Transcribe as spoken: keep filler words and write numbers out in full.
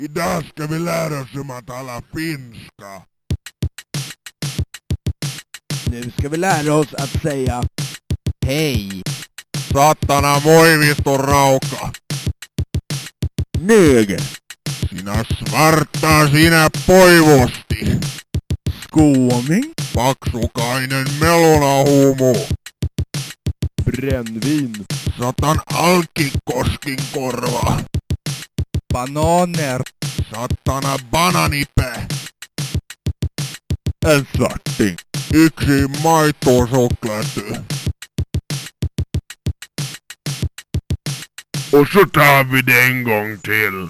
Idag ska vi lära oss om att tala finska. Nu ska vi lära oss att säga hej. Satana moi vittu rauka. Neger. Sinä svarta sinä poivosti. Skåning. Paksukainen melonahumu. Brännvin. Satan alkikoskin korva. Bananer. Satana bananipää. En svarting. Yksi maitosokläty. Och så tar vi det en gång till.